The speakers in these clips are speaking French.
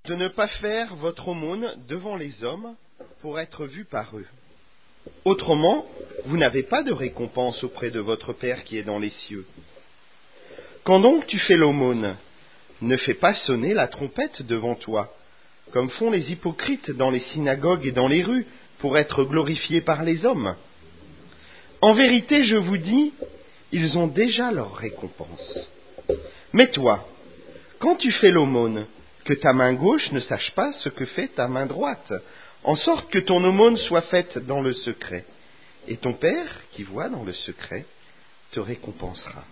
de ne pas faire votre aumône devant les hommes pour être vu par eux. Autrement, vous n'avez pas de récompense auprès de votre Père qui est dans les cieux. Quand donc tu fais l'aumône, ne fais pas sonner la trompette devant toi, comme font les hypocrites dans les synagogues et dans les rues, pour être glorifiés par les hommes. En vérité, je vous dis, ils ont déjà leur récompense. Mais toi, quand tu fais l'aumône, que ta main gauche ne sache pas ce que fait ta main droite, en sorte que ton aumône soit faite dans le secret. Et ton Père, qui voit dans le secret, te récompensera.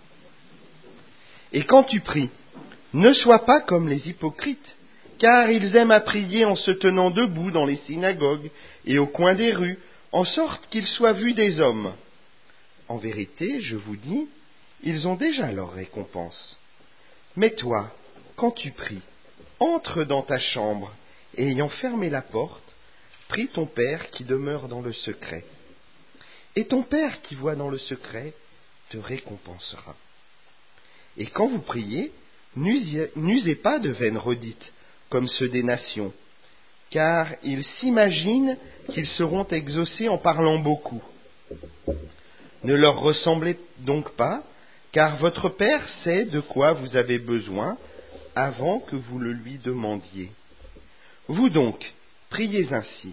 Et quand tu pries, ne sois pas comme les hypocrites, car ils aiment à prier en se tenant debout dans les synagogues et au coin des rues, en sorte qu'ils soient vus des hommes. En vérité, je vous dis, ils ont déjà leur récompense. Mais toi, quand tu pries, entre dans ta chambre, et ayant fermé la porte, prie ton Père qui demeure dans le secret. Et ton Père qui voit dans le secret te récompensera. Et quand vous priez, n'usez pas de vaines redites, comme ceux des nations, car ils s'imaginent qu'ils seront exaucés en parlant beaucoup. Ne leur ressemblez donc pas, car votre Père sait de quoi vous avez besoin avant que vous le lui demandiez. Vous donc, priez ainsi.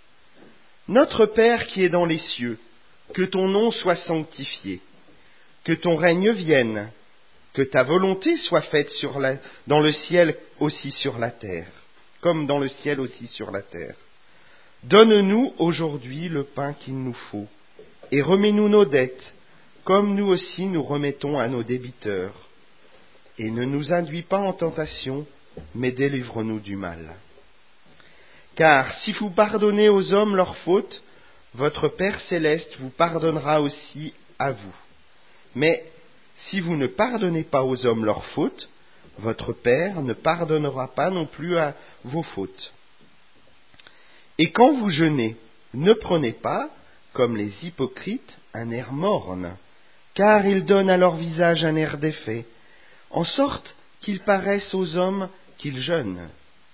Notre Père qui est dans les cieux, que ton nom soit sanctifié, que ton règne vienne, que ta volonté soit faite dans le ciel aussi sur la terre, comme dans le ciel aussi sur la terre. Donne-nous aujourd'hui le pain qu'il nous faut, et remets-nous nos dettes, comme nous aussi nous remettons à nos débiteurs. Et ne nous induis pas en tentation, mais délivre-nous du mal. Car si vous pardonnez aux hommes leurs fautes, votre Père céleste vous pardonnera aussi à vous. Mais si vous ne pardonnez pas aux hommes leurs fautes, votre Père ne pardonnera pas non plus à vos fautes. Et quand vous jeûnez, ne prenez pas, comme les hypocrites, un air morne, car ils donnent à leur visage un air défait, en sorte qu'ils paraissent aux hommes qu'ils jeûnent.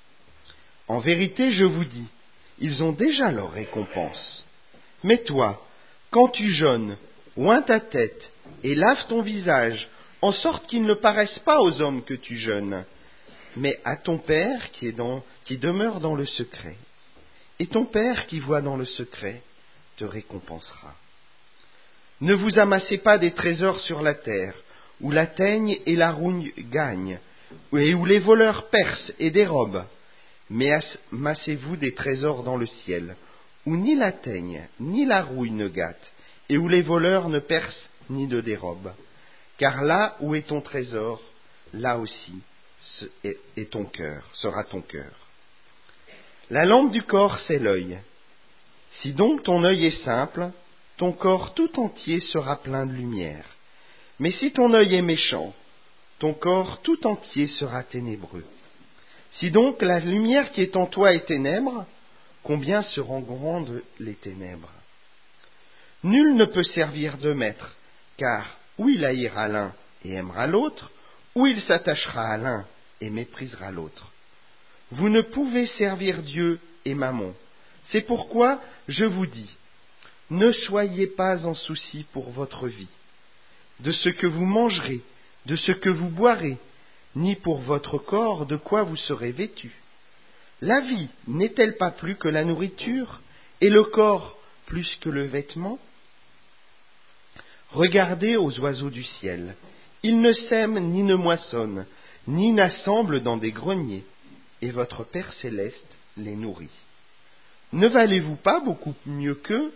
En vérité, je vous dis, ils ont déjà leur récompense. Mais toi, quand tu jeûnes, oins ta tête et lave ton visage, en sorte qu'il ne paraisse pas aux hommes que tu jeûnes, mais à ton Père qui demeure dans le secret. Et ton Père qui voit dans le secret te récompensera. Ne vous amassez pas des trésors sur la terre, où la teigne et la rouille gagnent, et où les voleurs percent et dérobent, mais amassez-vous des trésors dans le ciel, où ni la teigne ni la rouille ne gâtent, et où les voleurs ne percent ni ne dérobent. Car là où est ton trésor, là aussi est ton cœur, sera ton cœur. La lampe du corps, c'est l'œil. Si donc ton œil est simple, ton corps tout entier sera plein de lumière. Mais si ton œil est méchant, ton corps tout entier sera ténébreux. Si donc la lumière qui est en toi est ténèbre, combien seront grandes les ténèbres? Nul ne peut servir de maître, car ou il haïra l'un et aimera l'autre, ou il s'attachera à l'un et méprisera l'autre. Vous ne pouvez servir Dieu et Mammon. C'est pourquoi je vous dis, ne soyez pas en souci pour votre vie, de ce que vous mangerez, de ce que vous boirez, ni pour votre corps de quoi vous serez vêtus. La vie n'est-elle pas plus que la nourriture, et le corps plus que le vêtement? Regardez aux oiseaux du ciel. Ils ne sèment ni ne moissonnent, ni n'assemblent dans des greniers, et votre Père céleste les nourrit. Ne valez-vous pas beaucoup mieux qu'eux?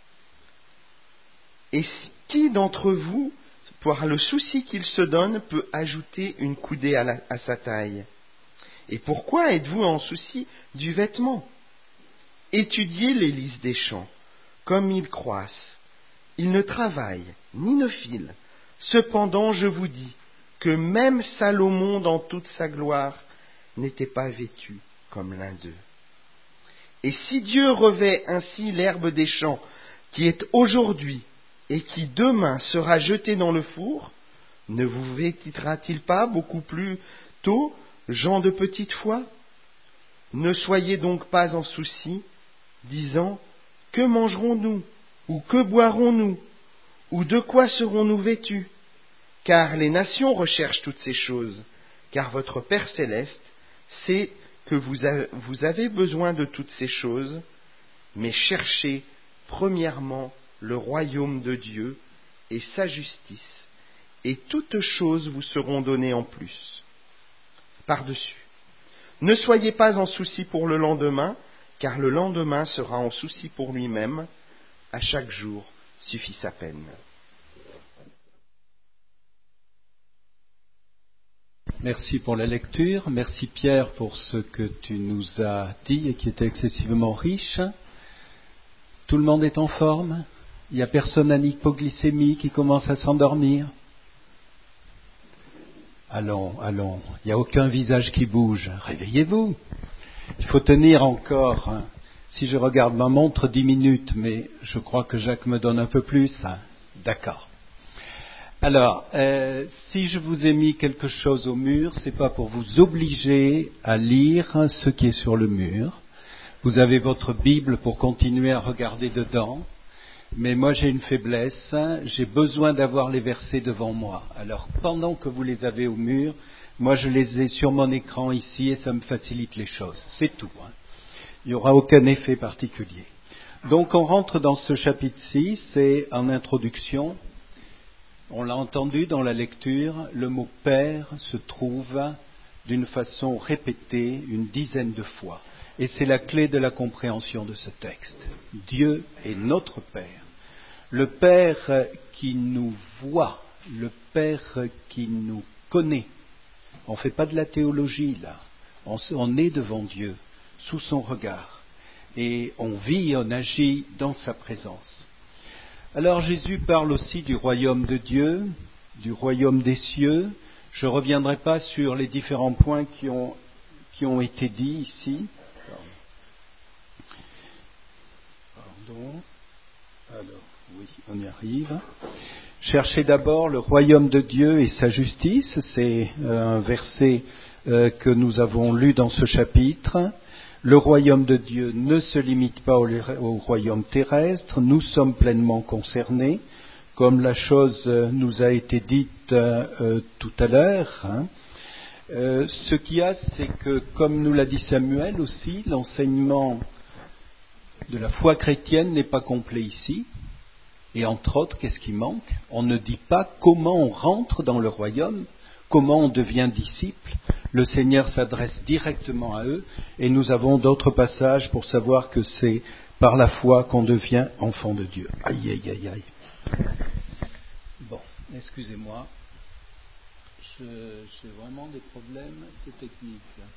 Et qui d'entre vous, par le souci qu'il se donne, peut ajouter une coudée à sa taille? Et pourquoi êtes-vous en souci du vêtement? Étudiez les lys des champs, comme ils croissent. Ils ne travaillent, ni ne filent. Cependant, je vous dis que même Salomon, dans toute sa gloire, n'était pas vêtu comme l'un d'eux. Et si Dieu revêt ainsi l'herbe des champs, qui est aujourd'hui et qui demain sera jetée dans le four, ne vous vêtira-t-il pas beaucoup plus tôt, gens de petite foi? Ne soyez donc pas en souci, disant, que mangerons-nous, ou que boirons-nous, ou de quoi serons-nous vêtus? Car les nations recherchent toutes ces choses, car votre Père céleste sait que vous avez besoin de toutes ces choses, mais cherchez premièrement le royaume de Dieu et sa justice, et toutes choses vous seront données en plus. Par-dessus. Ne soyez pas en souci pour le lendemain, car le lendemain sera en souci pour lui-même. À chaque jour suffit sa peine. Merci pour la lecture. Merci Pierre pour ce que tu nous as dit et qui était excessivement riche. Tout le monde est en forme? Il n'y a personne à l'hypoglycémie qui commence à s'endormir? Allons, il n'y a aucun visage qui bouge. Réveillez-vous. Il faut tenir encore, si je regarde ma montre, 10 minutes, mais je crois que Jacques me donne un peu plus. D'accord. Alors, si je vous ai mis quelque chose au mur, c'est pas pour vous obliger à lire ce qui est sur le mur. Vous avez votre Bible pour continuer à regarder dedans. Mais moi, j'ai une faiblesse, j'ai besoin d'avoir les versets devant moi. Alors, pendant que vous les avez au mur, moi, je les ai sur mon écran ici et ça me facilite les choses. C'est tout. Il n'y aura aucun effet particulier. Donc, on rentre dans ce chapitre 6 et en introduction, on l'a entendu dans la lecture, le mot « Père » se trouve d'une façon répétée une dizaine de fois. Et c'est la clé de la compréhension de ce texte. Dieu est notre Père. Le Père qui nous voit, le Père qui nous connaît. On ne fait pas de la théologie là. On est devant Dieu, sous son regard. Et on vit, on agit dans sa présence. Alors Jésus parle aussi du royaume de Dieu, du royaume des cieux. Je ne reviendrai pas sur les différents points qui ont été dits ici. Pardon. Alors, oui, on y arrive. Cherchez d'abord le royaume de Dieu et sa justice. C'est un verset que nous avons lu dans ce chapitre. Le royaume de Dieu ne se limite pas au royaume terrestre. Nous sommes pleinement concernés, comme la chose nous a été dite tout à l'heure. Ce qu'il y a, c'est que, comme nous l'a dit Samuel aussi, l'enseignement de la foi chrétienne n'est pas complet ici. Et entre autres, qu'est-ce qui manque? On ne dit pas comment on rentre dans le royaume, comment on devient disciple. Le Seigneur s'adresse directement à eux et nous avons d'autres passages pour savoir que c'est par la foi qu'on devient enfant de Dieu. Aïe, aïe, aïe, aïe. Bon, excusez-moi. J'ai vraiment des problèmes de technique.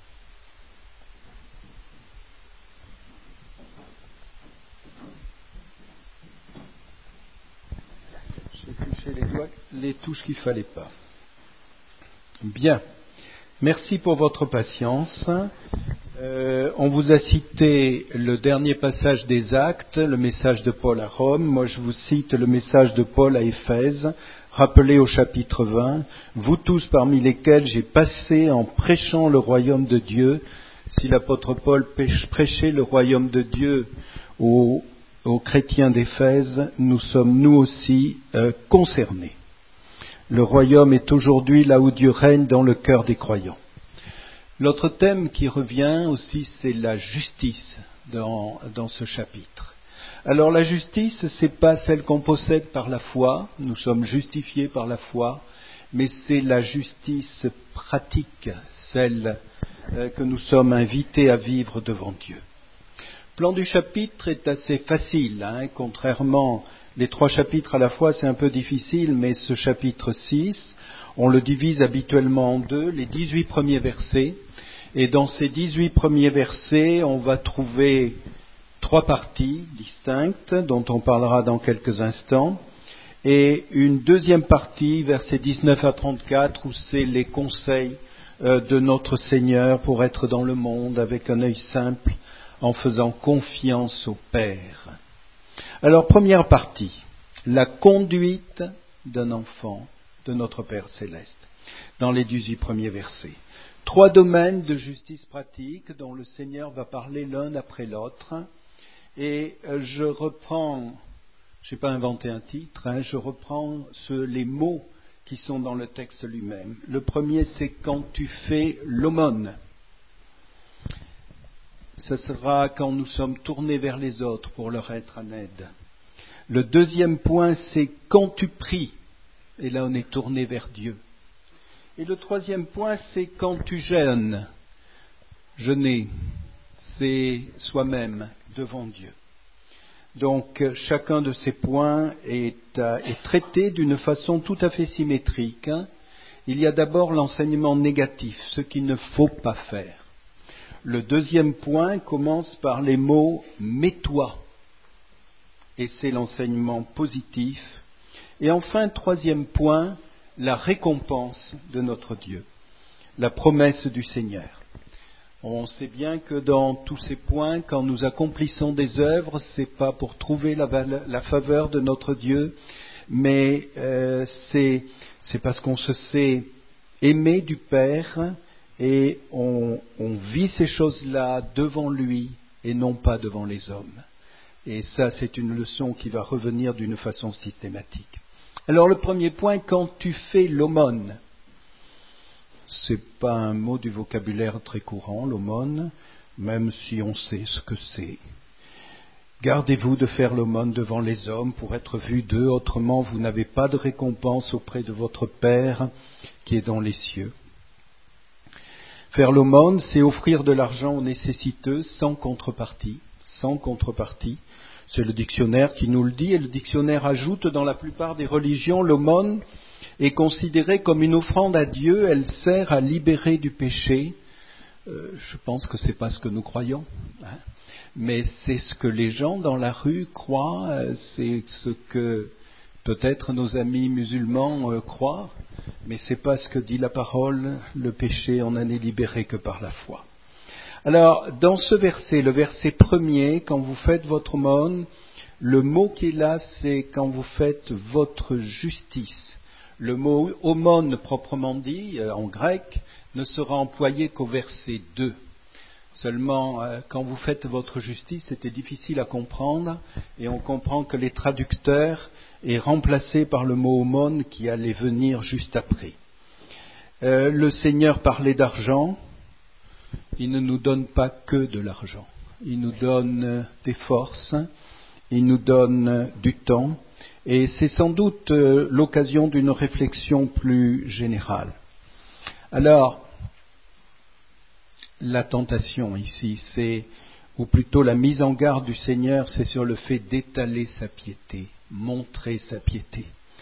J'ai touché les touches qu'il ne fallait pas. Bien. Merci pour votre patience. On vous a cité le dernier passage des Actes, le message de Paul à Rome. Moi, je vous cite le message de Paul à Éphèse, rappelé au chapitre 20. Vous tous parmi lesquels j'ai passé en prêchant le royaume de Dieu. Si l'apôtre Paul prêchait le royaume de Dieu aux chrétiens d'Éphèse, nous sommes nous aussi concernés. Le royaume est aujourd'hui là où Dieu règne dans le cœur des croyants. L'autre thème qui revient aussi, c'est la justice dans ce chapitre. Alors la justice, c'est pas celle qu'on possède par la foi, nous sommes justifiés par la foi, mais c'est la justice pratique, celle que nous sommes invités à vivre devant Dieu. Le plan du chapitre est assez facile, contrairement, les 3 chapitres à la fois c'est un peu difficile, mais ce chapitre 6, on le divise habituellement en 2, les 18 premiers versets, et dans ces 18 premiers versets, on va trouver 3 parties distinctes, dont on parlera dans quelques instants, et une deuxième partie, versets 19 à 34, où c'est les conseils de notre Seigneur pour être dans le monde avec un œil simple, en faisant confiance au Père. Alors, première partie, la conduite d'un enfant de notre Père céleste, dans les 18 premiers versets. 3 domaines de justice pratique dont le Seigneur va parler l'un après l'autre. Et je reprends, je n'ai pas inventé un titre, je reprends les mots qui sont dans le texte lui-même. Le premier, c'est quand tu fais l'aumône. Ce sera quand nous sommes tournés vers les autres pour leur être en aide. Le deuxième point, c'est quand tu pries. Et là, on est tourné vers Dieu. Et le troisième point, c'est quand tu jeûnes. Jeûner, c'est soi-même devant Dieu. Donc, chacun de ces points est traité d'une façon tout à fait symétrique. Il y a d'abord l'enseignement négatif, ce qu'il ne faut pas faire. Le deuxième point commence par les mots « mets-toi » et c'est l'enseignement positif. Et enfin, troisième point, la récompense de notre Dieu, la promesse du Seigneur. On sait bien que dans tous ces points, quand nous accomplissons des œuvres, c'est pas pour trouver la faveur de notre Dieu, mais c'est parce qu'on se sait aimé du Père et on vit ces choses-là devant lui et non pas devant les hommes. Et ça, c'est une leçon qui va revenir d'une façon systématique. Alors le premier point, quand tu fais l'aumône, c'est pas un mot du vocabulaire très courant, l'aumône, même si on sait ce que c'est. Gardez-vous de faire l'aumône devant les hommes pour être vu d'eux, autrement vous n'avez pas de récompense auprès de votre Père qui est dans les cieux. Faire l'aumône, c'est offrir de l'argent aux nécessiteux sans contrepartie. Sans contrepartie. C'est le dictionnaire qui nous le dit, et le dictionnaire ajoute dans la plupart des religions, l'aumône est considérée comme une offrande à Dieu, elle sert à libérer du péché. Je pense que ce n'est pas ce que nous croyons, mais c'est ce que les gens dans la rue croient, c'est ce que peut-être nos amis musulmans croient, mais ce n'est pas ce que dit la parole, le péché on n'en est libéré que par la foi. Alors, dans ce verset, le verset premier, quand vous faites votre aumône, le mot qui est là, c'est quand vous faites votre justice. Le mot aumône proprement dit, en grec, ne sera employé qu'au verset 2. Seulement, quand vous faites votre justice, c'était difficile à comprendre, et on comprend que les traducteurs est remplacé par le mot aumône qui allait venir juste après. Le Seigneur parlait d'argent. Il ne nous donne pas que de l'argent. Il nous donne des forces, il nous donne du temps, et c'est sans doute l'occasion d'une réflexion plus générale. Alors, la tentation ici, ou plutôt la mise en garde du Seigneur, c'est sur le fait d'étaler sa piété, montrer sa piété.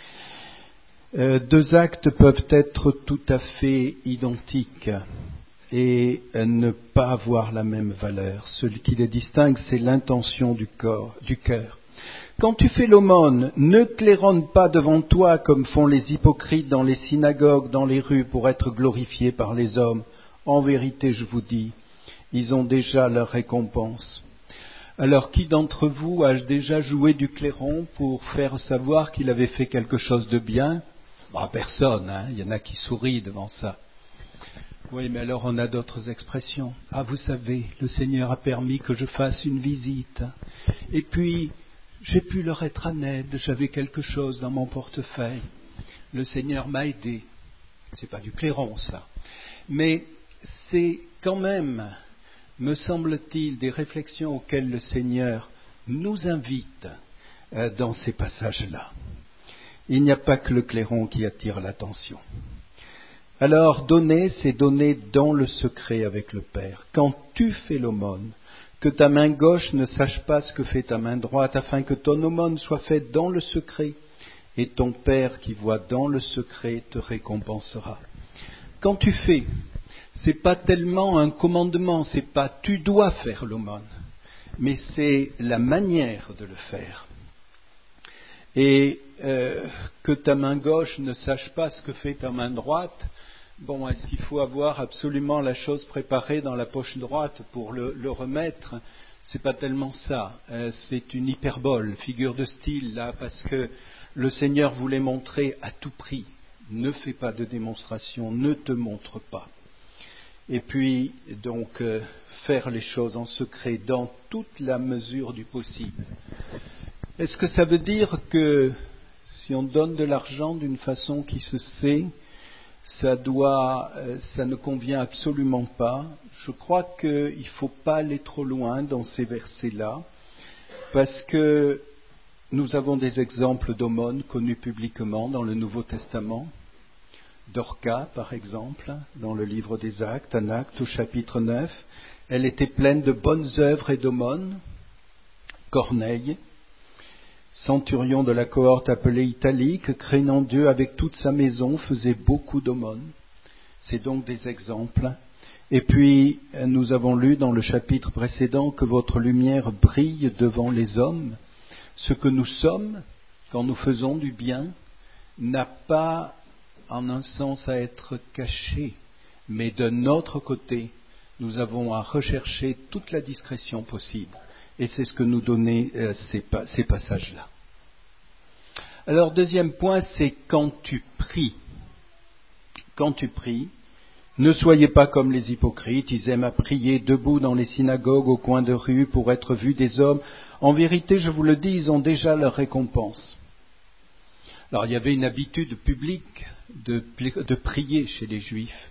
2 actes peuvent être tout à fait identiques et ne pas avoir la même valeur. Celui qui les distingue, c'est l'intention du cœur. Quand tu fais l'aumône, ne claironne pas devant toi comme font les hypocrites dans les synagogues, dans les rues, pour être glorifiés par les hommes. En vérité, je vous dis, ils ont déjà leur récompense. Alors, qui d'entre vous a déjà joué du clairon pour faire savoir qu'il avait fait quelque chose de bien ? Personne, il y en a qui sourient devant ça. Oui, mais alors on a d'autres expressions. Ah, vous savez, le Seigneur a permis que je fasse une visite. Et puis, j'ai pu leur être en aide, j'avais quelque chose dans mon portefeuille. Le Seigneur m'a aidé. C'est pas du clairon, ça. Mais c'est quand même, me semble-t-il, des réflexions auxquelles le Seigneur nous invite dans ces passages-là. Il n'y a pas que le clairon qui attire l'attention. Alors, donner, c'est donner dans le secret avec le Père. Quand tu fais l'aumône, que ta main gauche ne sache pas ce que fait ta main droite, afin que ton aumône soit faite dans le secret, et ton Père qui voit dans le secret te récompensera. Quand tu fais, c'est pas tellement un commandement, c'est pas tu dois faire l'aumône, mais c'est la manière de le faire. Et que ta main gauche ne sache pas ce que fait ta main droite, est-ce qu'il faut avoir absolument la chose préparée dans la poche droite pour le remettre ? C'est pas tellement ça. C'est une hyperbole, figure de style là, parce que le Seigneur voulait montrer à tout prix. Ne fais pas de démonstration, ne te montre pas. et puis donc faire les choses en secret dans toute la mesure du possible. Est-ce que ça veut dire que si on donne de l'argent d'une façon qui se sait, ça ne convient absolument pas? Je crois qu'il ne faut pas aller trop loin dans ces versets-là, parce que nous avons des exemples d'aumônes connus publiquement dans le Nouveau Testament. Dorcas, par exemple, dans le livre des Actes, un Acte au chapitre 9, elle était pleine de bonnes œuvres et d'aumônes. Corneille, centurion de la cohorte appelée Italique, craignant Dieu avec toute sa maison, faisait beaucoup d'aumônes. C'est donc des exemples. Et puis, nous avons lu dans le chapitre précédent que votre lumière brille devant les hommes. Ce que nous sommes, quand nous faisons du bien, n'a pas en un sens à être caché, mais de notre côté, nous avons à rechercher toute la discrétion possible. Et c'est ce que nous donnent ces passages-là. Alors, deuxième point, c'est quand tu pries. Quand tu pries, ne soyez pas comme les hypocrites, ils aiment à prier debout dans les synagogues au coin de rue pour être vus des hommes. En vérité, je vous le dis, ils ont déjà leur récompense. Alors, il y avait une habitude publique de prier chez les Juifs.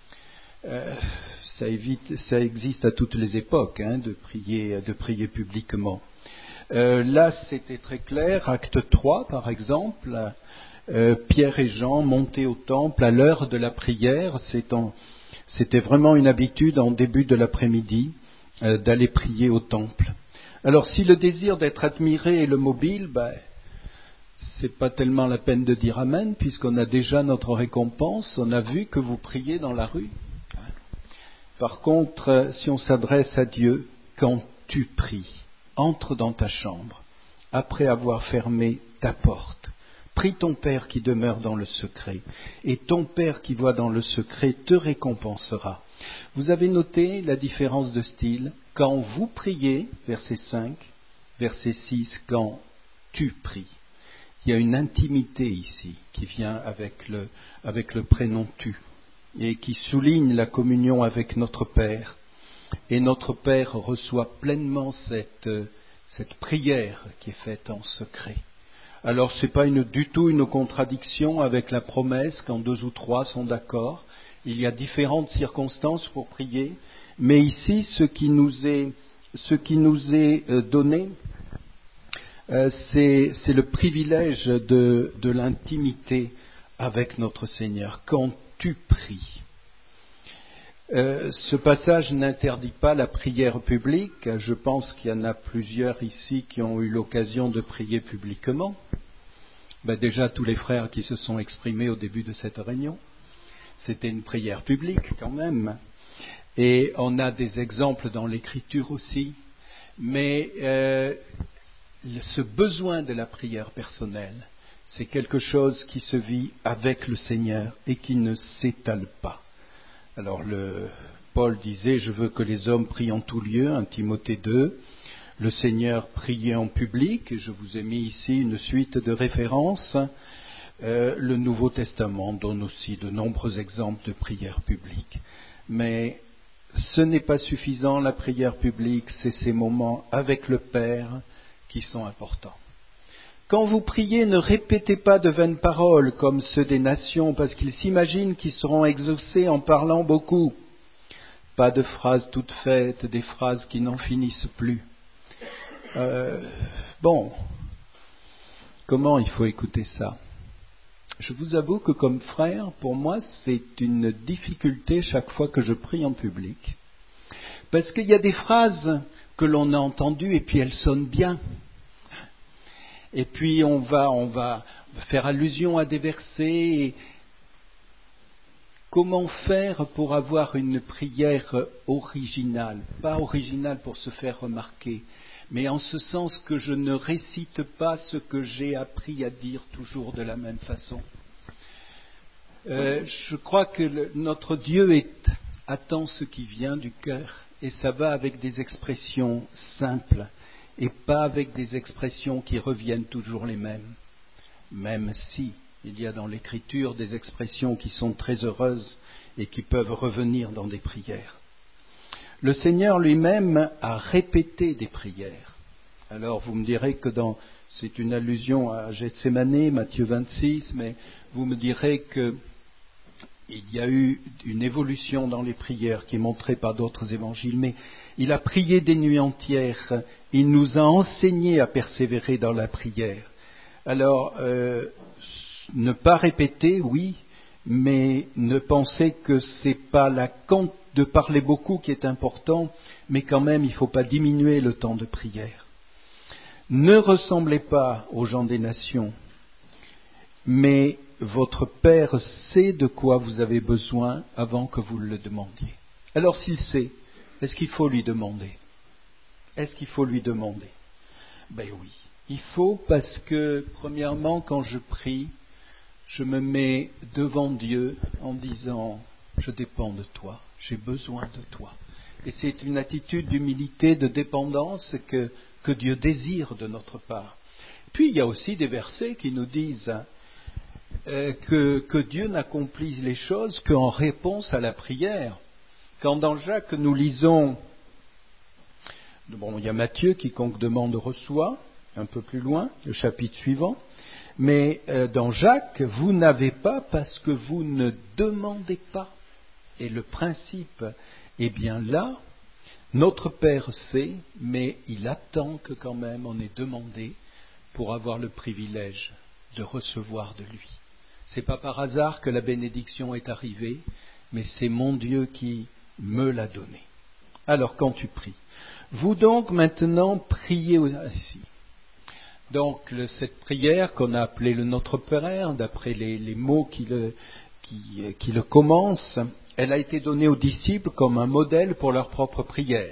Ça existe à toutes les époques, de prier publiquement. Là, c'était très clair. Acte 3, par exemple, Pierre et Jean montaient au temple à l'heure de la prière. C'était vraiment une habitude en début de l'après-midi d'aller prier au temple. Alors, si le désir d'être admiré est le mobile, c'est pas tellement la peine de dire amen, puisqu'on a déjà notre récompense. On a vu que vous priez dans la rue. Par contre, si on s'adresse à Dieu, quand tu pries, entre dans ta chambre, après avoir fermé ta porte. Prie ton Père qui demeure dans le secret, et ton Père qui voit dans le secret te récompensera. Vous avez noté la différence de style. Quand vous priez, verset 5, verset 6, quand tu pries. Il y a une intimité ici qui vient avec le prénom tu, et qui souligne la communion avec notre Père. Et notre Père reçoit pleinement cette prière qui est faite en secret. Alors, ce n'est pas du tout une contradiction avec la promesse quand 2 ou 3 sont d'accord. Il y a différentes circonstances pour prier, mais ici, ce qui nous est donné, c'est le privilège de l'intimité avec notre Seigneur. Quand tu pries. Ce passage n'interdit pas la prière publique. Je pense qu'il y en a plusieurs ici qui ont eu l'occasion de prier publiquement. Déjà, tous les frères qui se sont exprimés au début de cette réunion, c'était une prière publique quand même. Et on a des exemples dans l'Écriture aussi. Mais ce besoin de la prière personnelle, c'est quelque chose qui se vit avec le Seigneur et qui ne s'étale pas. Alors, Paul disait, je veux que les hommes prient en tout lieu, 1 Timothée 2. Le Seigneur priait en public, et je vous ai mis ici une suite de références. Le Nouveau Testament donne aussi de nombreux exemples de prière publique. Mais ce n'est pas suffisant, la prière publique, c'est ces moments avec le Père qui sont importants. Quand vous priez, ne répétez pas de vaines paroles comme ceux des nations, parce qu'ils s'imaginent qu'ils seront exaucés en parlant beaucoup. Pas de phrases toutes faites, des phrases qui n'en finissent plus. Comment il faut écouter ça? Je vous avoue que comme frère, pour moi, c'est une difficulté chaque fois que je prie en public. Parce qu'il y a des phrases que l'on a entendues et puis elles sonnent bien. Et puis on va faire allusion à des versets. Comment faire pour avoir une prière originale? Pas originale pour se faire remarquer, mais en ce sens que je ne récite pas ce que j'ai appris à dire toujours de la même façon. Je crois que notre Dieu attend ce qui vient du cœur, et ça va avec des expressions simples, et pas avec des expressions qui reviennent toujours les mêmes, même si Il y a dans l'Écriture des expressions qui sont très heureuses et qui peuvent revenir dans des prières. Le Seigneur lui-même a répété des prières. Alors vous me direz que c'est une allusion à Gethsémanée, Matthieu 26, mais vous me direz qu'il y a eu une évolution dans les prières qui est montrée par d'autres évangiles, mais il a prié des nuits entières, il nous a enseigné à persévérer dans la prière. Alors, ne pas répéter, oui, mais ne pensez que c'est pas la compte de parler beaucoup qui est important, mais quand même il ne faut pas diminuer le temps de prière. Ne ressemblez pas aux gens des nations, mais votre Père sait de quoi vous avez besoin avant que vous le demandiez. Alors s'il sait, est-ce qu'il faut lui demander? Est-ce qu'il faut lui demander? Ben oui, il faut, parce que premièrement, quand je prie, je me mets devant Dieu en disant « Je dépends de toi, j'ai besoin de toi ». Et c'est une attitude d'humilité, de dépendance que Dieu désire de notre part. Puis il y a aussi des versets qui nous disent que Dieu n'accomplit les choses qu'en réponse à la prière. Quand dans Jacques nous lisons, il y a Matthieu, quiconque demande reçoit, un peu plus loin, le chapitre suivant, mais dans Jacques, vous n'avez pas parce que vous ne demandez pas. Et le principe est bien là. Notre Père sait, mais il attend que quand même on ait demandé pour avoir le privilège de recevoir de lui. C'est pas par hasard que la bénédiction est arrivée, mais c'est mon Dieu qui me l'a donnée. Alors quand tu pries, vous donc maintenant priez ainsi. Donc cette prière qu'on a appelée le Notre Père, d'après les mots qui le commencent, elle a été donnée aux disciples comme un modèle pour leur propre prière.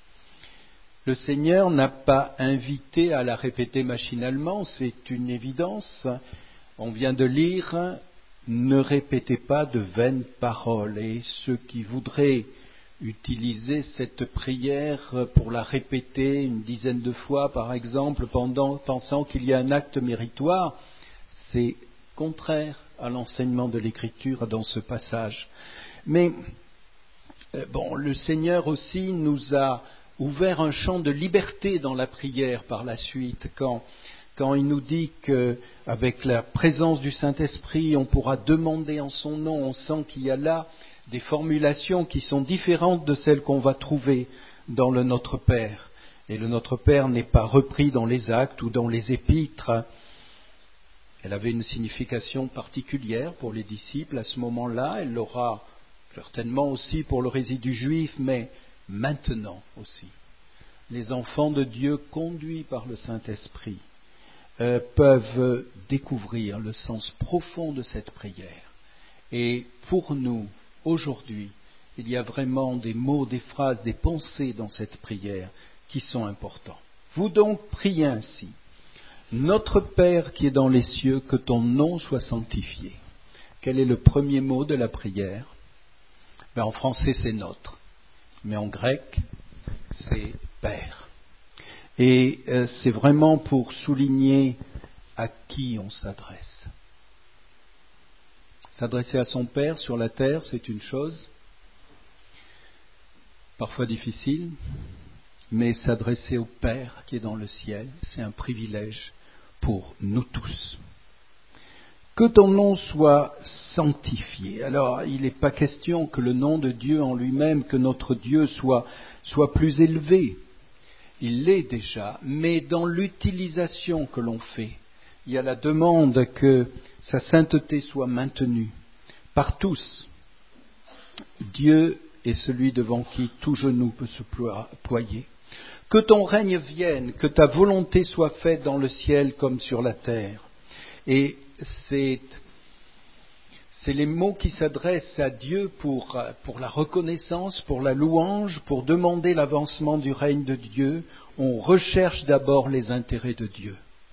Le Seigneur n'a pas invité à la répéter machinalement, c'est une évidence. On vient de lire « Ne répétez pas de vaines paroles » et ceux qui voudraient utiliser cette prière pour la répéter une dizaine de fois, par exemple, pensant qu'il y a un acte méritoire, c'est contraire à l'enseignement de l'Écriture dans ce passage. Mais le Seigneur aussi nous a ouvert un champ de liberté dans la prière par la suite, quand il nous dit qu'avec la présence du Saint-Esprit, on pourra demander en son nom. On sent qu'il y a là des formulations qui sont différentes de celles qu'on va trouver dans le Notre Père. Et le Notre Père n'est pas repris dans les actes ou dans les épîtres. Elle avait une signification particulière pour les disciples à ce moment-là. Elle l'aura certainement aussi pour le résidu juif, mais maintenant aussi. Les enfants de Dieu, conduits par le Saint-Esprit, peuvent découvrir le sens profond de cette prière. Et pour nous, aujourd'hui, il y a vraiment des mots, des phrases, des pensées dans cette prière qui sont importants. Vous donc priez ainsi. Notre Père qui est dans les cieux, que ton nom soit sanctifié. Quel est le premier mot de la prière? En français, c'est notre. Mais en grec, c'est Père. Et c'est vraiment pour souligner à qui on s'adresse. S'adresser à son Père sur la terre, c'est une chose, parfois difficile, mais s'adresser au Père qui est dans le ciel, c'est un privilège pour nous tous. Que ton nom soit sanctifié. Alors, il n'est pas question que le nom de Dieu en lui-même, que notre Dieu soit plus élevé. Il l'est déjà, mais dans l'utilisation que l'on fait, il y a la demande que sa sainteté soit maintenue par tous. Dieu est celui devant qui tout genou peut se ployer. Que ton règne vienne, que ta volonté soit faite dans le ciel comme sur la terre. Et c'est les mots qui s'adressent à Dieu pour la reconnaissance, pour la louange, pour demander l'avancement du règne de Dieu. On recherche d'abord les intérêts de Dieu.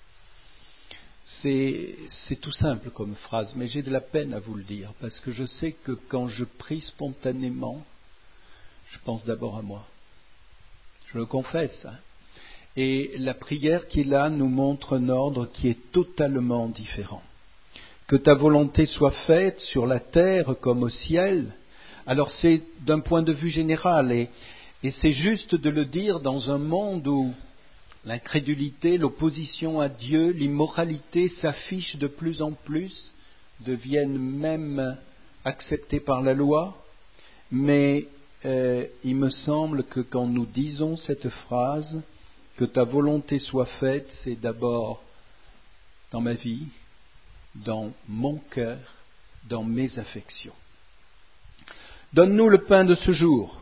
C'est tout simple comme phrase, mais j'ai de la peine à vous le dire, parce que je sais que quand je prie spontanément, je pense d'abord à moi. Je le confesse. Et la prière qui est là nous montre un ordre qui est totalement différent. que ta volonté soit faite sur la terre comme au ciel. Alors c'est d'un point de vue général, et c'est juste de le dire dans un monde où l'incrédulité, l'opposition à Dieu, l'immoralité s'affichent de plus en plus, deviennent même acceptées par la loi. Mais il me semble que quand nous disons cette phrase, que ta volonté soit faite, c'est d'abord dans ma vie, dans mon cœur, dans mes affections. Donne-nous le pain de ce jour.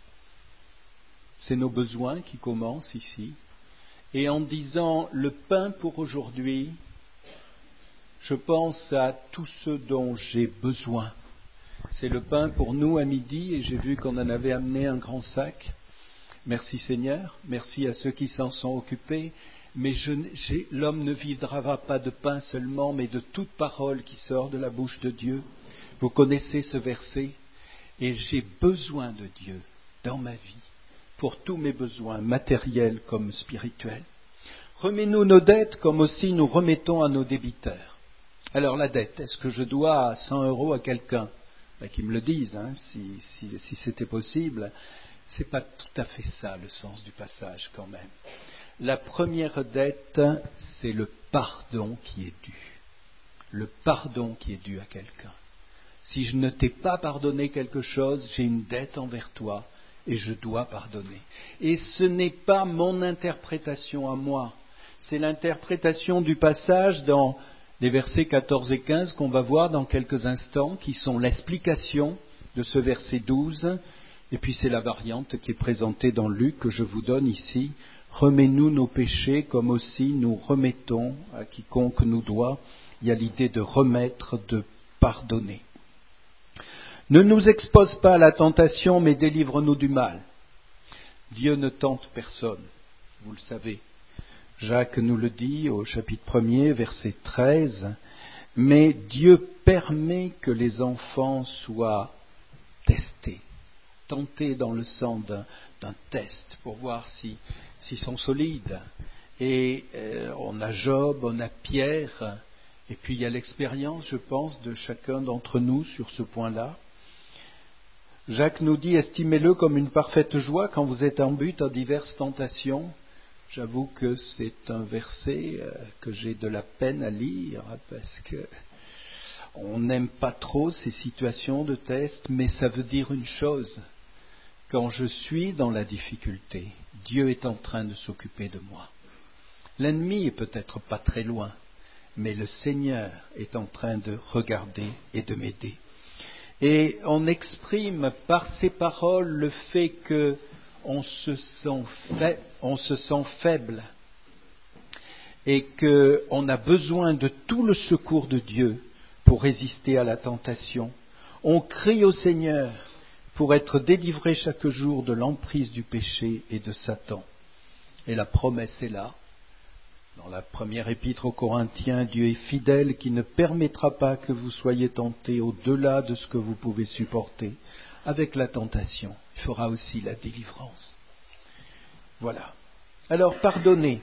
C'est nos besoins qui commencent ici. Et en disant le pain pour aujourd'hui, je pense à tout ce dont j'ai besoin. C'est le pain pour nous à midi, et j'ai vu qu'on en avait amené un grand sac. Merci Seigneur, merci à ceux qui s'en sont occupés. Mais l'homme ne vivra pas de pain seulement, mais de toute parole qui sort de la bouche de Dieu. Vous connaissez ce verset, et j'ai besoin de Dieu dans ma vie, pour tous mes besoins, matériels comme spirituels. Remets-nous nos dettes comme aussi nous remettons à nos débiteurs. Alors la dette, est-ce que je dois 100 € à quelqu'un ? Qu'ils me le disent, si c'était possible. C'est pas tout à fait ça le sens du passage quand même. La première dette, c'est le pardon qui est dû. Le pardon qui est dû à quelqu'un. Si je ne t'ai pas pardonné quelque chose, j'ai une dette envers toi et je dois pardonner. Et ce n'est pas mon interprétation à moi, c'est l'interprétation du passage dans les versets 14 et 15 qu'on va voir dans quelques instants, qui sont l'explication de ce verset 12, et puis c'est la variante qui est présentée dans Luc que je vous donne ici. Remets-nous nos péchés comme aussi nous remettons à quiconque nous doit. Il y a l'idée de remettre, de pardonner. Ne nous expose pas à la tentation, mais délivre-nous du mal. Dieu ne tente personne, vous le savez. Jacques nous le dit au chapitre 1er, verset 13. Mais Dieu permet que les enfants soient testés, tentés dans le sens d'un test pour voir s'ils sont solides. Et on a Job, on a Pierre, et puis il y a l'expérience, je pense, de chacun d'entre nous sur ce point-là. Jacques nous dit, estimez-le comme une parfaite joie quand vous êtes en butte à diverses tentations. J'avoue que c'est un verset que j'ai de la peine à lire, parce que on n'aime pas trop ces situations de test, mais ça veut dire une chose. Quand je suis dans la difficulté, Dieu est en train de s'occuper de moi. L'ennemi est peut-être pas très loin, mais le Seigneur est en train de regarder et de m'aider. Et on exprime par ces paroles le fait qu'on se sent faible et qu'on a besoin de tout le secours de Dieu pour résister à la tentation. On crie au Seigneur pour être délivré chaque jour de l'emprise du péché et de Satan. Et la promesse est là. Dans la première épître aux Corinthiens, Dieu est fidèle qui ne permettra pas que vous soyez tentés au-delà de ce que vous pouvez supporter. Avec la tentation, il fera aussi la délivrance. Voilà. Alors, pardonnez.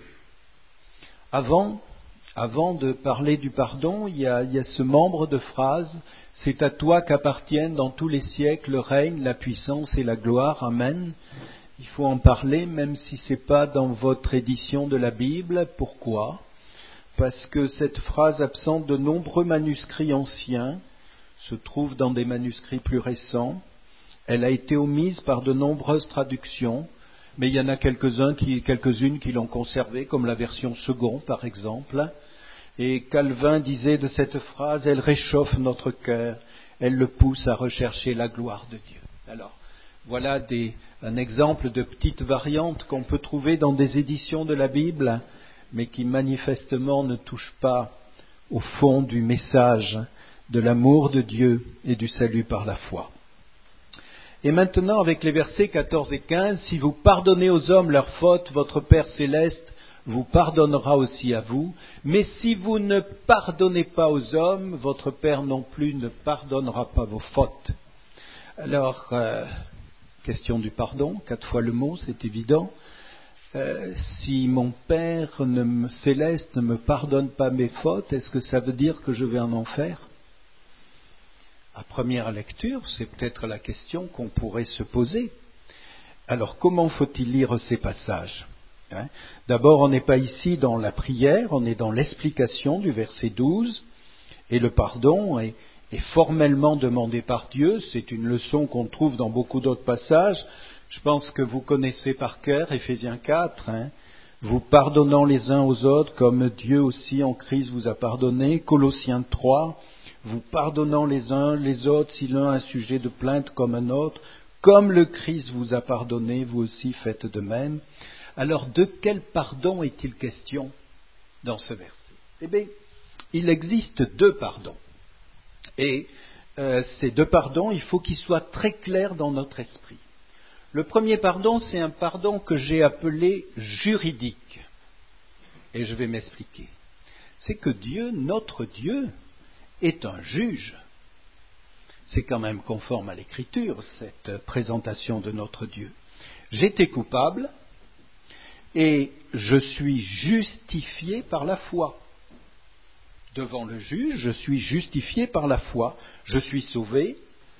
Avant de parler du pardon, il y a ce membre de phrase, c'est à toi qu'appartiennent dans tous les siècles le règne, la puissance et la gloire. Amen. Il faut en parler, même si ce n'est pas dans votre édition de la Bible. Pourquoi ? Parce que cette phrase, absente de nombreux manuscrits anciens, se trouve dans des manuscrits plus récents. Elle a été omise par de nombreuses traductions, mais il y en a quelques-unes qui l'ont conservée, comme la version seconde, par exemple. Et Calvin disait de cette phrase, elle réchauffe notre cœur, elle le pousse à rechercher la gloire de Dieu. Alors, voilà un exemple de petite variante qu'on peut trouver dans des éditions de la Bible, mais qui manifestement ne touchent pas au fond du message de l'amour de Dieu et du salut par la foi. Et maintenant, avec les versets 14 et 15, si vous pardonnez aux hommes leurs fautes, votre Père céleste vous pardonnera aussi à vous. Mais si vous ne pardonnez pas aux hommes, votre Père non plus ne pardonnera pas vos fautes. Alors, question du pardon, 4 fois le mot, c'est évident. si mon Père céleste ne me pardonne pas mes fautes, est-ce que ça veut dire que je vais en enfer ? À première lecture, c'est peut-être la question qu'on pourrait se poser. Alors, comment faut-il lire ces passages ? D'abord, on n'est pas ici dans la prière, on est dans l'explication du verset 12, et le pardon est formellement demandé par Dieu. C'est une leçon qu'on trouve dans beaucoup d'autres passages. Je pense que vous connaissez par cœur Éphésiens 4, vous pardonnant les uns aux autres comme Dieu aussi en Christ vous a pardonné. Colossiens 3, vous pardonnant les uns les autres si l'un a un sujet de plainte comme un autre, comme le Christ vous a pardonné, vous aussi faites de même. Alors, de quel pardon est-il question dans ce verset ? Eh bien, il existe deux pardons. Et ces deux pardons, il faut qu'ils soient très clairs dans notre esprit. Le premier pardon, c'est un pardon que j'ai appelé juridique. Et je vais m'expliquer. C'est que Dieu, notre Dieu, est un juge. C'est quand même conforme à l'Écriture, cette présentation de notre Dieu. J'étais coupable et je suis justifié par la foi. Devant le juge, je suis justifié par la foi. Je suis sauvé